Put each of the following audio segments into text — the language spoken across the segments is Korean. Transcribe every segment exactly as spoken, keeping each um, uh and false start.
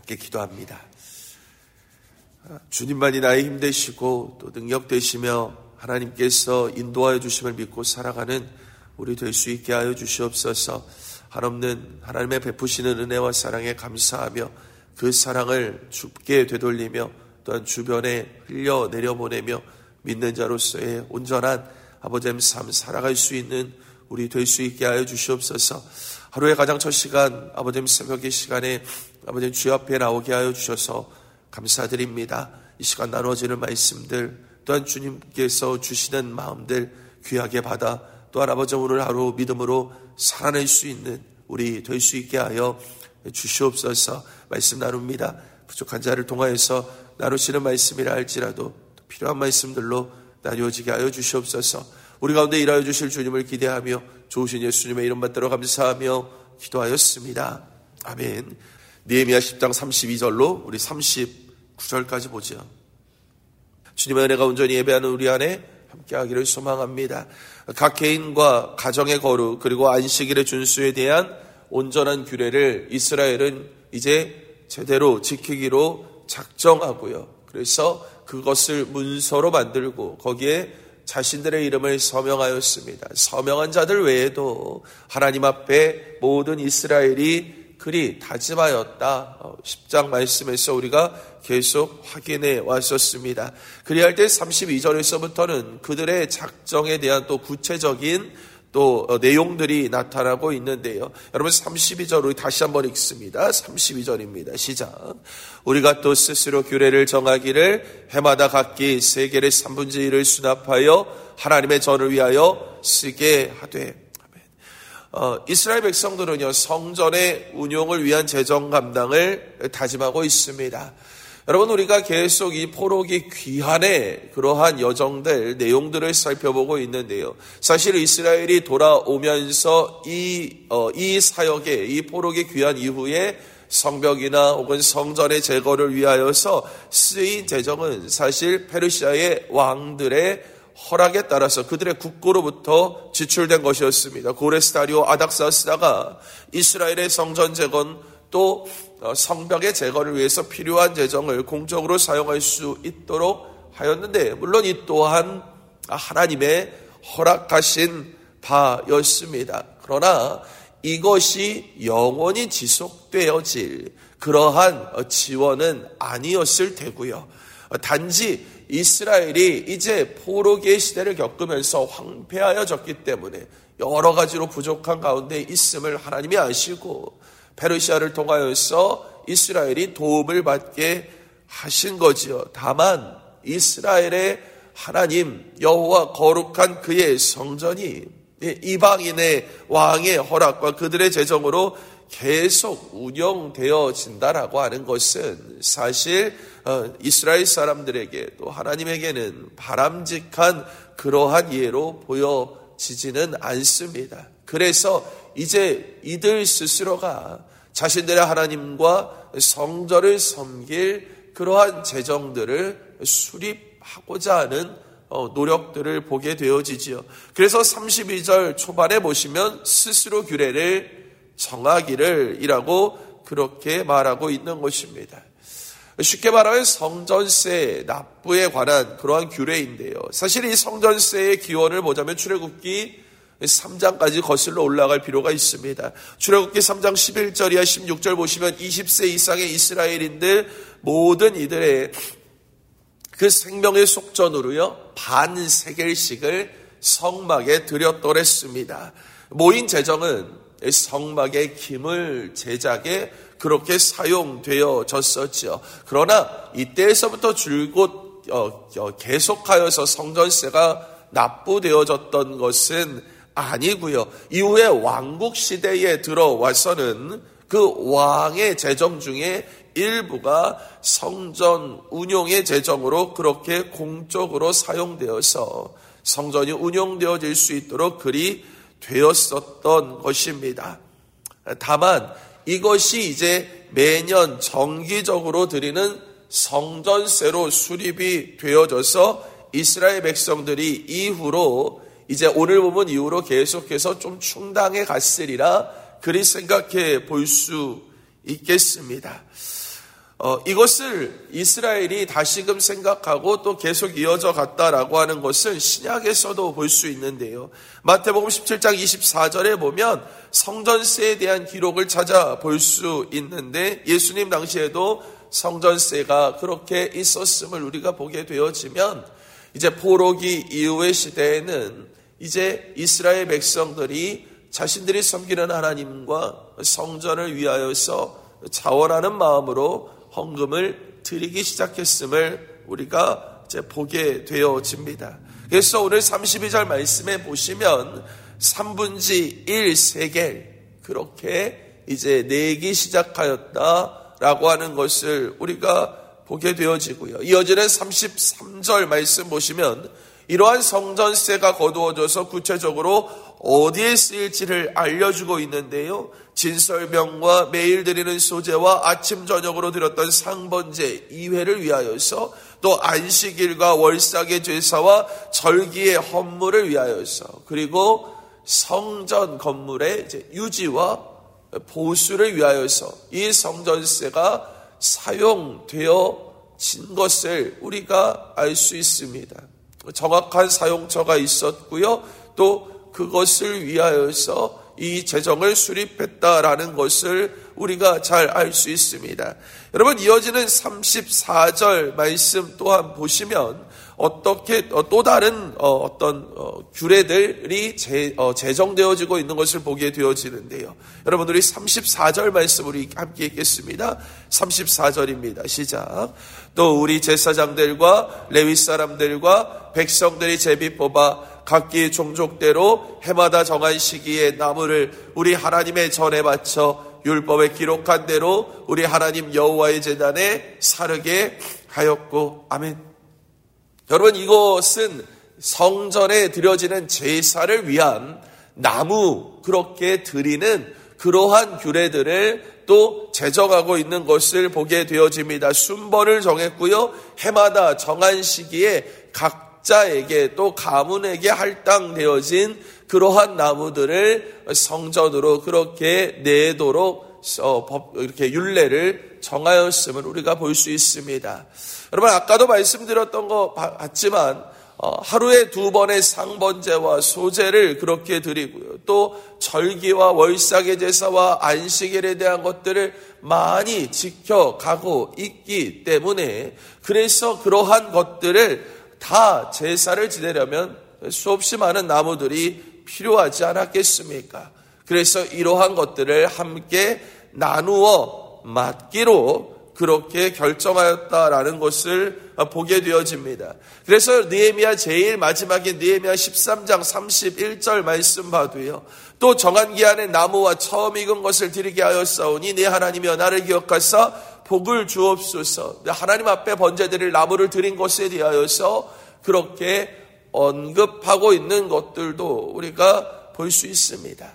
함께 기도합니다. 주님만이 나의 힘 되시고 또 능력 되시며 하나님께서 인도하여 주심을 믿고 살아가는 우리 될 수 있게 하여 주시옵소서. 한없는 하나님의 베푸시는 은혜와 사랑에 감사하며 그 사랑을 주께 되돌리며 또한 주변에 흘려 내려보내며 믿는 자로서의 온전한 아버지의 삶 살아갈 수 있는 우리 될 수 있게 하여 주시옵소서. 하루의 가장 첫 시간 아버지의 새벽의 시간에 아버지의 주 앞에 나오게 하여 주셔서 감사드립니다. 이 시간 나눠지는 말씀들 또한 주님께서 주시는 마음들 귀하게 받아 또한 아버지 오늘 하루 믿음으로 살아낼 수 있는 우리 될 수 있게 하여 주시옵소서. 말씀 나눕니다. 부족한 자를 통하여서 나누시는 말씀이라 할지라도 필요한 말씀들로 나뉘어지게 하여 주시옵소서. 우리 가운데 일하여 주실 주님을 기대하며 좋으신 예수님의 이름 받들어 감사하며 기도하였습니다. 아멘. 느헤미야 십 장 삼십이 절로 우리 삼십구 절까지 보죠. 주님의 은혜가 온전히 예배하는 우리 안에 함께하기를 소망합니다. 각 개인과 가정의 거룩 그리고 안식일의 준수에 대한 온전한 규례를 이스라엘은 이제 제대로 지키기로 작정하고요. 그래서 그것을 문서로 만들고 거기에 자신들의 이름을 서명하였습니다. 서명한 자들 외에도 하나님 앞에 모든 이스라엘이 그리 다짐하였다. 십 장 말씀에서 우리가 계속 확인해 왔었습니다. 그리할 때 삼십이 절에서부터는 그들의 작정에 대한 또 구체적인 또 내용들이 나타나고 있는데요. 여러분 삼십이 절 우리 다시 한번 읽습니다. 삼십이 절입니다. 시작. 우리가 또 스스로 규례를 정하기를 해마다 각기 세겔의 삼분의 일을 수납하여 하나님의 전을 위하여 쓰게 하되. 어, 이스라엘 백성들은요 성전의 운용을 위한 재정 감당을 다짐하고 있습니다. 여러분 우리가 계속 이 포로기 귀환의 그러한 여정들 내용들을 살펴보고 있는데요. 사실 이스라엘이 돌아오면서 이, 어, 이 사역에 이 포로기 귀환 이후에 성벽이나 혹은 성전의 제거를 위하여서 쓰인 재정은 사실 페르시아의 왕들의 허락에 따라서 그들의 국고로부터 지출된 것이었습니다. 고레스 다리오 아닥사스다가 이스라엘의 성전 재건 또 성벽의 제거를 위해서 필요한 재정을 공적으로 사용할 수 있도록 하였는데 물론 이 또한 하나님의 허락하신 바였습니다. 그러나 이것이 영원히 지속되어질 그러한 지원은 아니었을 테고요. 단지 이스라엘이 이제 포로기의 시대를 겪으면서 황폐하여졌기 때문에 여러 가지로 부족한 가운데 있음을 하나님이 아시고 페르시아를 통하여서 이스라엘이 도움을 받게 하신 거지요. 다만 이스라엘의 하나님 여호와 거룩한 그의 성전이 이방인의 왕의 허락과 그들의 재정으로 계속 운영되어진다라고 하는 것은 사실 이스라엘 사람들에게 또 하나님에게는 바람직한 그러한 예로 보여지지는 않습니다. 그래서 이제 이들 스스로가 자신들의 하나님과 성전을 섬길 그러한 재정들을 수립하고자 하는 노력들을 보게 되어지지요. 그래서 삼십이 절 초반에 보시면 스스로 규례를 정하기를 이라고 그렇게 말하고 있는 것입니다. 쉽게 말하면 성전세 납부에 관한 그러한 규례인데요. 사실 이 성전세의 기원을 보자면 출애굽기 삼 장까지 거슬러 올라갈 필요가 있습니다. 출애굽기 삼 장 십일 절이야 십육 절 보시면 이십 세 이상의 이스라엘인들 모든 이들의 그 생명의 속전으로요 반 세겔씩을 성막에 드렸더랬습니다. 모인 재정은 성막의 기물 제작에 그렇게 사용되어졌었죠. 그러나 이때에서부터 줄곧 어, 어, 계속하여서 성전세가 납부되어졌던 것은 아니고요. 이후에 왕국 시대에 들어와서는 그 왕의 재정 중에 일부가 성전 운용의 재정으로 그렇게 공적으로 사용되어서 성전이 운용되어질 수 있도록 그리 되었었던 것입니다. 다만 이것이 이제 매년 정기적으로 드리는 성전세로 수립이 되어져서 이스라엘 백성들이 이후로 이제 오늘 부분 이후로 계속해서 좀 충당해 갔으리라 그리 생각해 볼 수 있겠습니다. 어, 이것을 이스라엘이 다시금 생각하고 또 계속 이어져 갔다라고 하는 것을 신약에서도 볼 수 있는데요. 마태복음 십칠 장 이십사 절에 보면 성전세에 대한 기록을 찾아볼 수 있는데 예수님 당시에도 성전세가 그렇게 있었음을 우리가 보게 되어지면 이제 포로기 이후의 시대에는 이제 이스라엘 백성들이 자신들이 섬기는 하나님과 성전을 위하여서 자원하는 마음으로 헌금을 드리기 시작했음을 우리가 이제 보게 되어집니다. 그래서 오늘 삼십이 절 말씀에 보시면 삼분지 일 세겔 그렇게 이제 내기 시작하였다라고 하는 것을 우리가 보게 되어지고요. 이어지는 삼십삼 절 말씀 보시면 이러한 성전세가 거두어져서 구체적으로 어디에 쓰일지를 알려주고 있는데요. 진설병과 매일 드리는 소제와 아침 저녁으로 드렸던 상번제 이 회를 위하여서 또 안식일과 월삭의 제사와 절기의 헌물을 위하여서 그리고 성전 건물의 이제 유지와 보수를 위하여서 이 성전세가 사용되어진 것을 우리가 알 수 있습니다. 정확한 사용처가 있었고요. 또 그것을 위하여서 이 재정을 수립했다라는 것을 우리가 잘 알 수 있습니다. 여러분 이어지는 삼십사 절 말씀 또한 보시면 어떻게 또 다른 어떤 규례들이 제정되어지고 있는 것을 보게 되어지는데요. 여러분 우리 삼십사 절 말씀 우리 함께 읽겠습니다. 삼십사 절입니다. 시작. 또 우리 제사장들과 레위 사람들과 백성들이 제비 뽑아 각기 종족대로 해마다 정한 시기에 나무를 우리 하나님의 전에 바쳐 율법에 기록한 대로 우리 하나님 여호와의 제단에 사르게 하였고. 아멘. 여러분 이것은 성전에 드려지는 제사를 위한 나무 그렇게 드리는 그러한 규례들을 또 제정하고 있는 것을 보게 되어집니다. 순번을 정했고요. 해마다 정한 시기에 각자에게 또 가문에게 할당되어진 그러한 나무들을 성전으로 그렇게 내도록 이렇게 율례를 정하였음을 우리가 볼 수 있습니다. 여러분 아까도 말씀드렸던 것 같지만 하루에 두 번의 상번제와 소제를 그렇게 드리고요. 또 절기와 월삭의 제사와 안식일에 대한 것들을 많이 지켜가고 있기 때문에 그래서 그러한 것들을 다 제사를 지내려면 수없이 많은 나무들이 필요하지 않았겠습니까? 그래서 이러한 것들을 함께 나누어 맡기로 그렇게 결정하였다라는 것을 보게 되어집니다. 그래서 느헤미야 제일 마지막인 느헤미야 십삼 장 삼십일 절 말씀 봐도요. 또 정한 기한에 나무와 처음 익은 것을 드리게 하였사오니 네 하나님이여 나를 기억하사 복을 주옵소서. 하나님 앞에 번제드릴 나무를 드린 것에 대하여서 그렇게 언급하고 있는 것들도 우리가 볼 수 있습니다.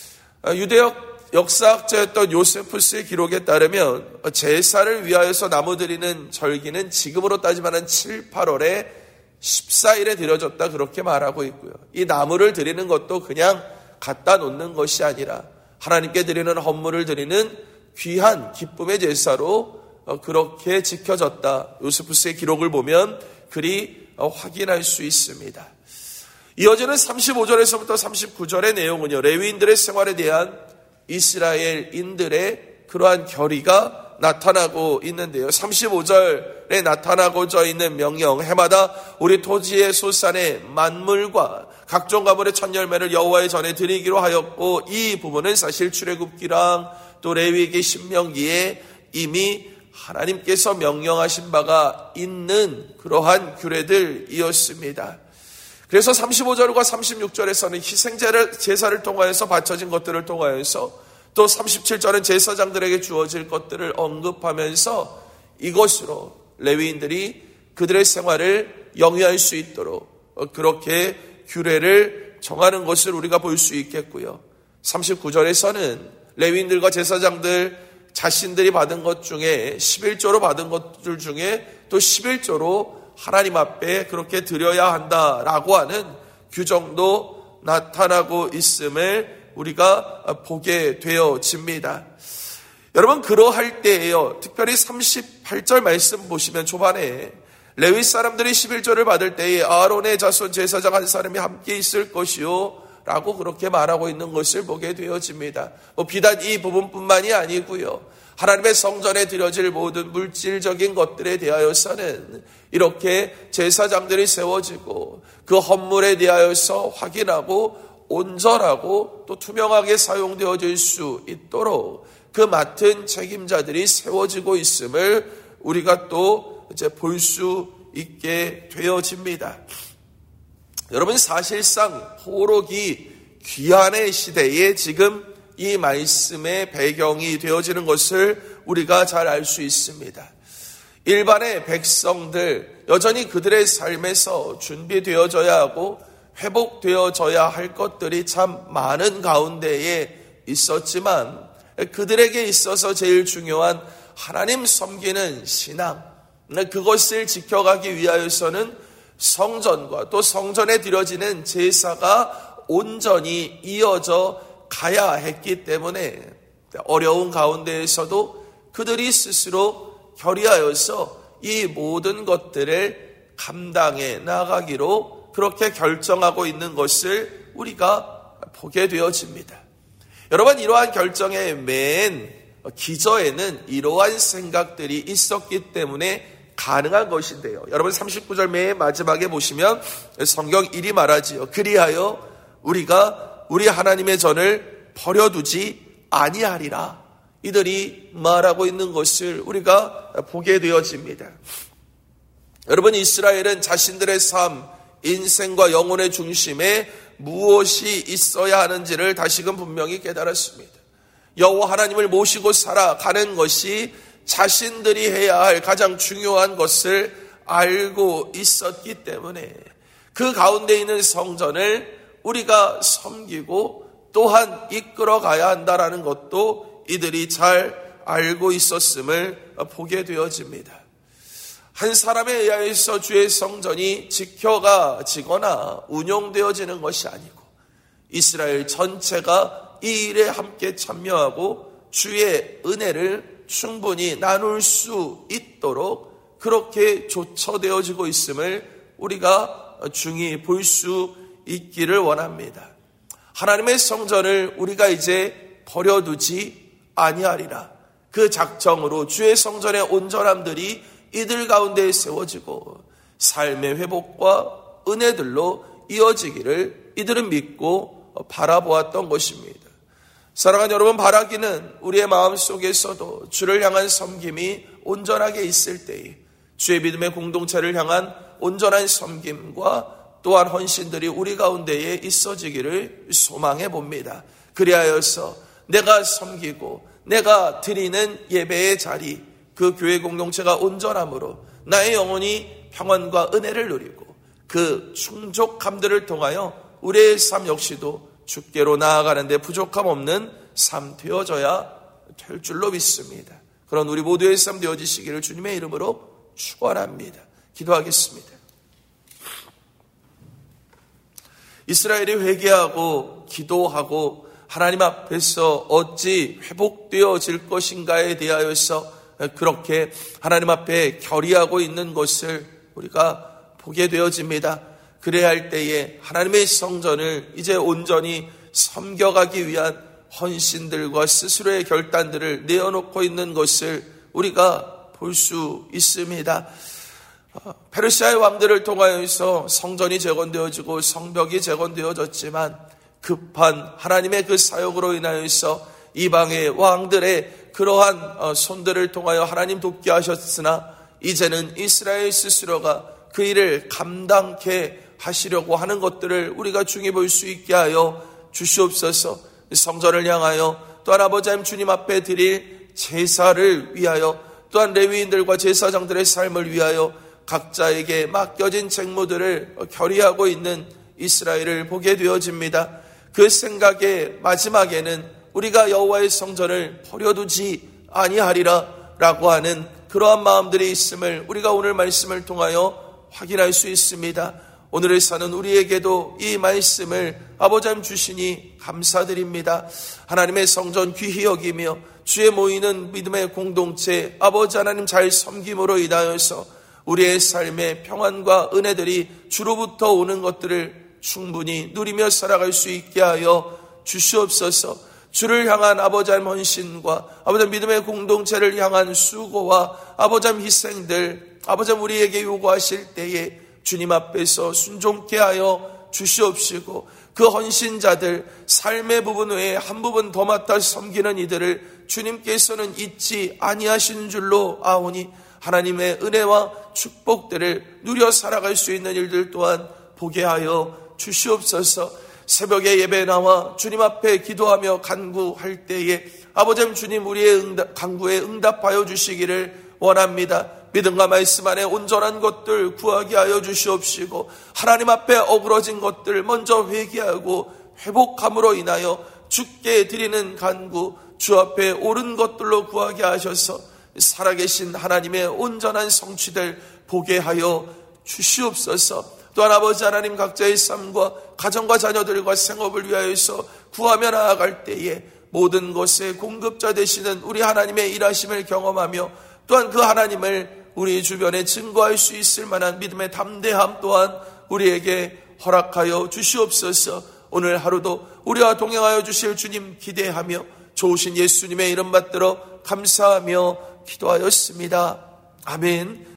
유대역 역사학자였던 요세푸스의 기록에 따르면 제사를 위하여서 나무 드리는 절기는 지금으로 따지면 칠, 팔월에 십사 일에 드려졌다 그렇게 말하고 있고요. 이 나무를 드리는 것도 그냥 갖다 놓는 것이 아니라 하나님께 드리는 헌물을 드리는 귀한 기쁨의 제사로 그렇게 지켜졌다. 요세푸스의 기록을 보면 그리 확인할 수 있습니다. 이어지는 삼십오 절에서부터 삼십구 절의 내용은요. 레위인들의 생활에 대한 이스라엘인들의 그러한 결의가 나타나고 있는데요. 삼십오 절에 나타나고자 있는 명령, 해마다 우리 토지의 소산의 만물과 각종 가물의 첫 열매를 여호와의 전에 드리기로 하였고, 이 부분은 사실 출애굽기랑 또 레위기 신명기에 이미 하나님께서 명령하신 바가 있는 그러한 규례들이었습니다. 그래서 삼십오 절과 삼십육 절에서는 희생제를 제사를 통하여서 바쳐진 것들을 통하여서 또 삼십칠 절은 제사장들에게 주어질 것들을 언급하면서 이것으로 레위인들이 그들의 생활을 영위할 수 있도록 그렇게 규례를 정하는 것을 우리가 볼 수 있겠고요. 삼십구 절에서는 레위인들과 제사장들 자신들이 받은 것 중에 십일조로 받은 것들 중에 또 십일조로 하나님 앞에 그렇게 드려야 한다라고 하는 규정도 나타나고 있음을 우리가 보게 되어집니다. 여러분, 그러할 때에요, 특별히 삼십팔 절 말씀 보시면 초반에 레위 사람들이 십일 조를 받을 때에 아론의 자손 제사장 한 사람이 함께 있을 것이요 라고 그렇게 말하고 있는 것을 보게 되어집니다. 뭐 비단 이 부분뿐만이 아니고요, 하나님의 성전에 드려질 모든 물질적인 것들에 대하여서는 이렇게 제사장들이 세워지고 그 헌물에 대하여서 확인하고 온전하고 또 투명하게 사용되어질 수 있도록 그 맡은 책임자들이 세워지고 있음을 우리가 또 이제 볼 수 있게 되어집니다. 여러분, 사실상 호록이 귀환의 시대에 지금 이 말씀의 배경이 되어지는 것을 우리가 잘 알 수 있습니다. 일반의 백성들, 여전히 그들의 삶에서 준비되어져야 하고 회복되어져야 할 것들이 참 많은 가운데에 있었지만 그들에게 있어서 제일 중요한 하나님 섬기는 신앙, 그것을 지켜가기 위하여서는 성전과 또 성전에 드려지는 제사가 온전히 이어져 가야 했기 때문에 어려운 가운데에서도 그들이 스스로 결의하여서 이 모든 것들을 감당해 나가기로 그렇게 결정하고 있는 것을 우리가 보게 되어집니다. 여러분, 이러한 결정의 맨 기저에는 이러한 생각들이 있었기 때문에 가능한 것인데요. 여러분, 삼십구 절 맨 마지막에 보시면 성경 일이 말하지요. 그리하여 우리가 우리 하나님의 전을 버려두지 아니하리라. 이들이 말하고 있는 것을 우리가 보게 되어집니다. 여러분, 이스라엘은 자신들의 삶, 인생과 영혼의 중심에 무엇이 있어야 하는지를 다시금 분명히 깨달았습니다. 여호와 하나님을 모시고 살아가는 것이 자신들이 해야 할 가장 중요한 것을 알고 있었기 때문에 그 가운데 있는 성전을 우리가 섬기고 또한 이끌어 가야 한다는 것도 이들이 잘 알고 있었음을 보게 되어집니다. 한 사람에 의하여서 주의 성전이 지켜가지거나 운용되어지는 것이 아니고 이스라엘 전체가 이 일에 함께 참여하고 주의 은혜를 충분히 나눌 수 있도록 그렇게 조처되어지고 있음을 우리가 중히 볼 수 있기를 원합니다. 하나님의 성전을 우리가 이제 버려두지 아니하리라. 그 작정으로 주의 성전의 온전함들이 이들 가운데 세워지고 삶의 회복과 은혜들로 이어지기를 이들은 믿고 바라보았던 것입니다. 사랑하는 여러분, 바라기는 우리의 마음속에서도 주를 향한 섬김이 온전하게 있을 때에 주의 믿음의 공동체를 향한 온전한 섬김과 또한 헌신들이 우리 가운데에 있어지기를 소망해 봅니다. 그리하여서 내가 섬기고 내가 드리는 예배의 자리, 그 교회 공동체가 온전함으로 나의 영혼이 평안과 은혜를 누리고 그 충족함들을 통하여 우리의 삶 역시도 주께로 나아가는 데 부족함 없는 삶 되어져야 될 줄로 믿습니다. 그런 우리 모두의 삶 되어지시기를 주님의 이름으로 축원합니다. 기도하겠습니다. 이스라엘이 회개하고 기도하고 하나님 앞에서 어찌 회복되어질 것인가에 대하여서 그렇게 하나님 앞에 결의하고 있는 것을 우리가 보게 되어집니다. 그래야 할 때에 하나님의 성전을 이제 온전히 섬겨가기 위한 헌신들과 스스로의 결단들을 내어놓고 있는 것을 우리가 볼 수 있습니다. 페르시아의 왕들을 통하여서 성전이 재건되어지고 성벽이 재건되어졌지만 급한 하나님의 그 사역으로 인하여서 이방의 왕들의 그러한 손들을 통하여 하나님 돕게 하셨으나 이제는 이스라엘 스스로가 그 일을 감당케 하시려고 하는 것들을 우리가 중히 볼 수 있게 하여 주시옵소서. 성전을 향하여 또한 아버지 하나님 주님 앞에 드릴 제사를 위하여 또한 레위인들과 제사장들의 삶을 위하여 각자에게 맡겨진 책무들을 결의하고 있는 이스라엘을 보게 되어집니다. 그 생각의 마지막에는 우리가 여호와의 성전을 버려두지 아니하리라 라고 하는 그러한 마음들이 있음을 우리가 오늘 말씀을 통하여 확인할 수 있습니다. 오늘을 사는 우리에게도 이 말씀을 아버지 하나님 주시니 감사드립니다. 하나님의 성전 귀히 여기며 주에 모이는 믿음의 공동체 아버지 하나님 잘 섬김으로 인하여서 우리의 삶의 평안과 은혜들이 주로부터 오는 것들을 충분히 누리며 살아갈 수 있게 하여 주시옵소서. 주를 향한 아버지 하나님 헌신과 아버지 하나님 믿음의 공동체를 향한 수고와 아버지 하나님 희생들 아버지 하나님 우리에게 요구하실 때에 주님 앞에서 순종케 하여 주시옵시고 그 헌신자들 삶의 부분 외에 한 부분 더 맡아 섬기는 이들을 주님께서는 잊지 아니하신 줄로 아오니 하나님의 은혜와 축복들을 누려 살아갈 수 있는 일들 또한 보게 하여 주시옵소서. 새벽에 예배 나와 주님 앞에 기도하며 간구할 때에 아버지 하나님 주님 우리의 응답, 간구에 응답하여 주시기를 원합니다. 믿음과 말씀 안에 온전한 것들 구하게 하여 주시옵시고 하나님 앞에 어그러진 것들 먼저 회개하고 회복함으로 인하여 주께 드리는 간구 주 앞에 옳은 것들로 구하게 하셔서 살아계신 하나님의 온전한 성취들 보게 하여 주시옵소서. 또한 아버지 하나님 각자의 삶과 가정과 자녀들과 생업을 위하여서 구하며 나아갈 때에 모든 것의 공급자 되시는 우리 하나님의 일하심을 경험하며 또한 그 하나님을 우리 주변에 증거할 수 있을 만한 믿음의 담대함 또한 우리에게 허락하여 주시옵소서. 오늘 하루도 우리와 동행하여 주실 주님 기대하며 좋으신 예수님의 이름 받들어 감사하며 기도하였습니다. 아멘.